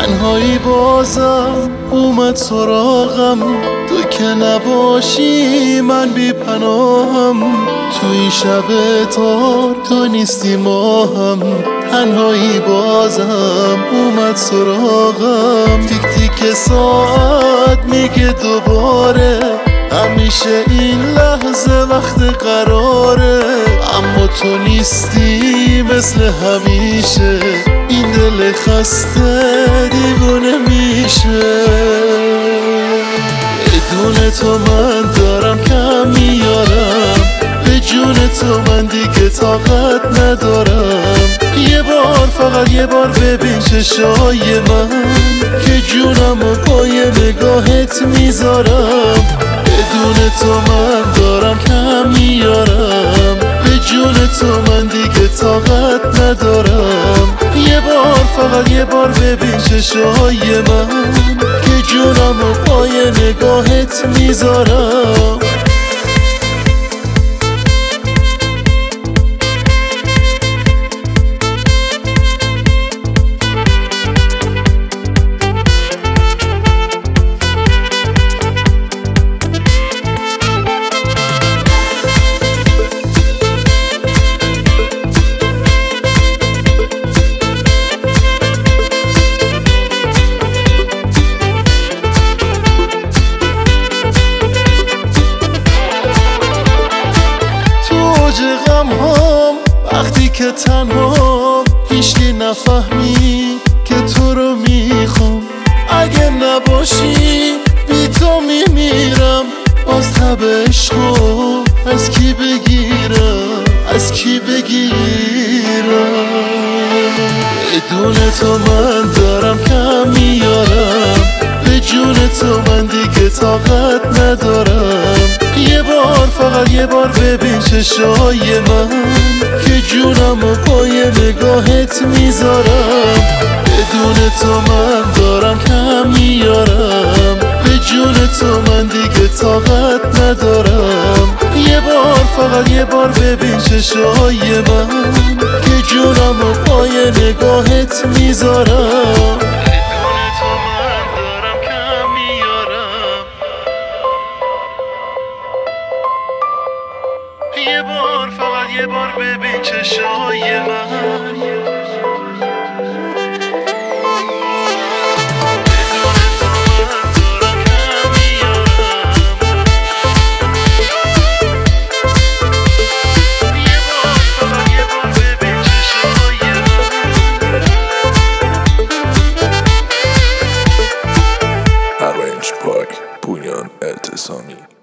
تنهایی بازم اومد سراغم، تو که نباشی من بی پناهم. تو این شب تار تو نیستی ماهم، تنهایی بازم اومد سراغم. تیک تیک ساعت میگه دوباره، همیشه این لحظه وقت قراره. اما تو نیستی مثل همیشه، این دل خسته دیوونه میشه. بدون تو من دارم کم میارم، به جون تو من دیگه طاقت ندارم. یه بار فقط یه بار ببین چشای من، که جونمو پای نگاهت میذارم. بدون تو من دارم کم میارم، به جون تو من دیگه طاقت ندارم. یه بار فقط یه بار ببین چشای من، که جونمو پای نگاهت میذارم. وقتی که تنها هیچکی نفهمی که تو رو میخوام. اگه نباشی بی تو میمیرم، باز تب عشقو از کی بگیرم، از کی بگیرم. بدون تو من دارم کم میارم، به جون تو من دیگه طاقت ندارم. یه بار فقط یه بار ببین چشای من، که جونمو پای نگاهت میذارم. بدون تو من دارم کم میارم، به جون تو من دیگه طاقت ندارم. یه بار فقط یه بار ببین چشای من، که جونمو پای نگاهت میذارم. یه بار فقط یه بار ببین چشای من، Arranged by Punyan Eltesami.